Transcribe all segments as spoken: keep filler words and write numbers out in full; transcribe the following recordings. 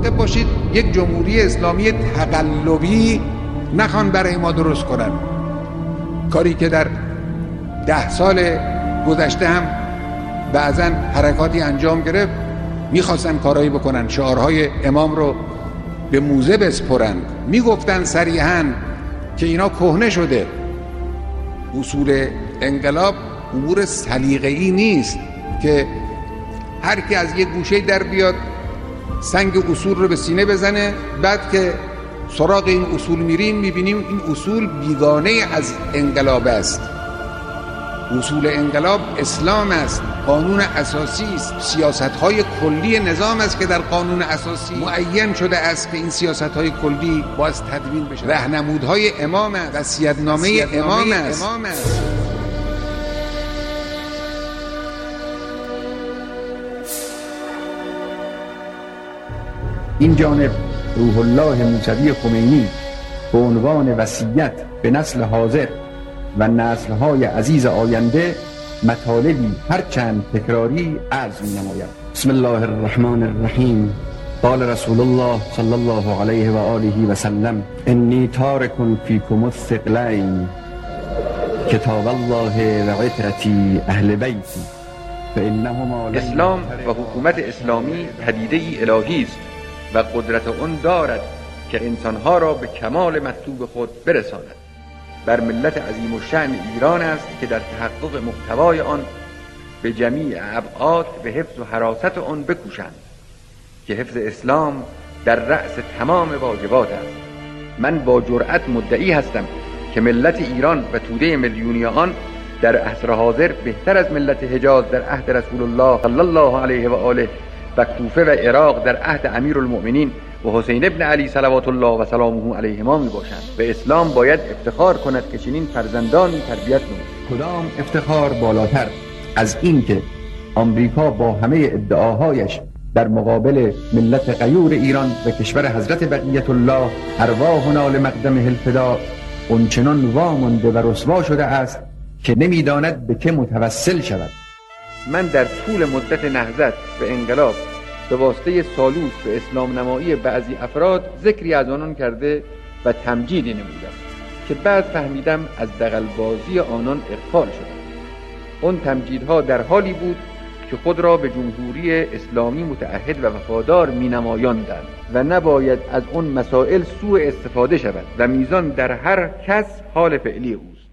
مراقب باشید یک جمهوری اسلامی تقلبی نخوان برای ما درست کنن. کاری که در ده سال گذشته هم بعضا حرکاتی انجام گرفت، میخواستن کارایی بکنن، شعارهای امام رو به موزه بسپرند، میگفتن صریحاً که اینا کهنه شده. اصول انقلاب امور سلیقه‌ای نیست که هر کی از یک گوشه در بیاد سنگ اصول رو به سینه بزنه، بعد که سراغ این اصول میریم میبینیم این اصول بیگانه از انقلاب است. اصول انقلاب اسلام است، قانون اساسی است، سیاست‌های کلی نظام است که در قانون اساسی معین شده است که این سیاست‌های کلی باید تدوین بشه. راهنمودهای امام است، وصیت‌نامه امام است. این جانب روح الله موسوی خمینی به عنوان وصیت به نسل حاضر و نسل‌های عزیز آینده مطالبی هرچند تکراری عرض می‌نماید. بسم الله الرحمن الرحیم. قال رسول الله صلی الله علیه و آله و سلم: انی تارک فیکم الثقلین کتاب الله و عترتی اهل بیتی فانهما. اسلام و حکومت اسلامی پدیده‌ای الهی است و قدرت آن دارد که انسانها را به کمال مطلوب خود برساند. بر ملت عظیم الشأن ایران است که در تحقق محتوای آن به جمیع ابعاد به حفظ و حراست آن بکوشند که حفظ اسلام در رأس تمام واجبات است. من با جرأت مدعی هستم که ملت ایران و توده میلیونی آن در عصر حاضر بهتر از ملت حجاز در عهد رسول الله صلی الله علیه و آله و کوفه و عراق در عهد امیرالمؤمنین و حسین ابن علی صلوات الله و سلامه علیهما می باشند. به اسلام باید افتخار کند که چنین فرزندانی تربیت نمود. کدام افتخار بالاتر از این که آمریکا با همه ادعاهایش در مقابل ملت غیور ایران و کشور حضرت بقیت الله ارواحنا لمقدمه الفدا اونچنان وامانده و رسوا شده است که نمیداند به که متوسل شود. من در طول مدت نهضت و انقلاب به واسطه سالوس به اسلام نمایی بعضی افراد ذکری از آنان کرده و تمجیدی نمودم که بعد فهمیدم از دغل‌بازی آنان اغفال شدم. اون تمجیدها در حالی بود که خود را به جمهوری اسلامی متعهد و وفادار می نمایاندند و نباید از اون مسائل سوء استفاده شود و میزان در هر کس حال فعلی اوست.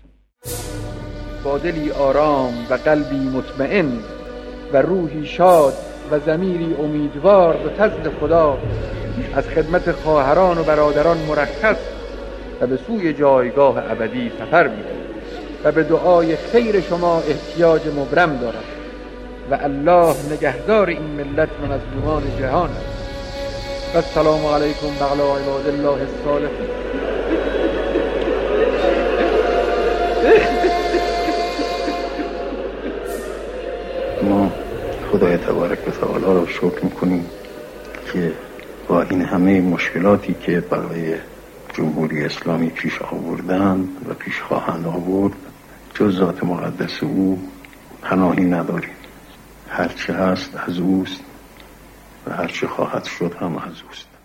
با دلی آرام و قلبی مطمئن و روحی شاد و ضمیری امیدوار به فضل خدا از خدمت خواهران و برادران مرخص و به سوی جایگاه ابدی سفر می‌کنم و به دعای خیر شما احتیاج مبرم دارم و الله نگهدار این ملت و مظلومان جهان است. و السلام علیکم و علی عباد الله الصالحین. ما خدای تبارک و تعالی را شکر میکنیم که با این همه مشکلاتی که برای جمهوری اسلامی پیش آوردن و پیش خواهند آورد جز ذات مقدس او پناهی نداریم. هرچه هست از اوست و هرچه خواهد شد هم از اوست.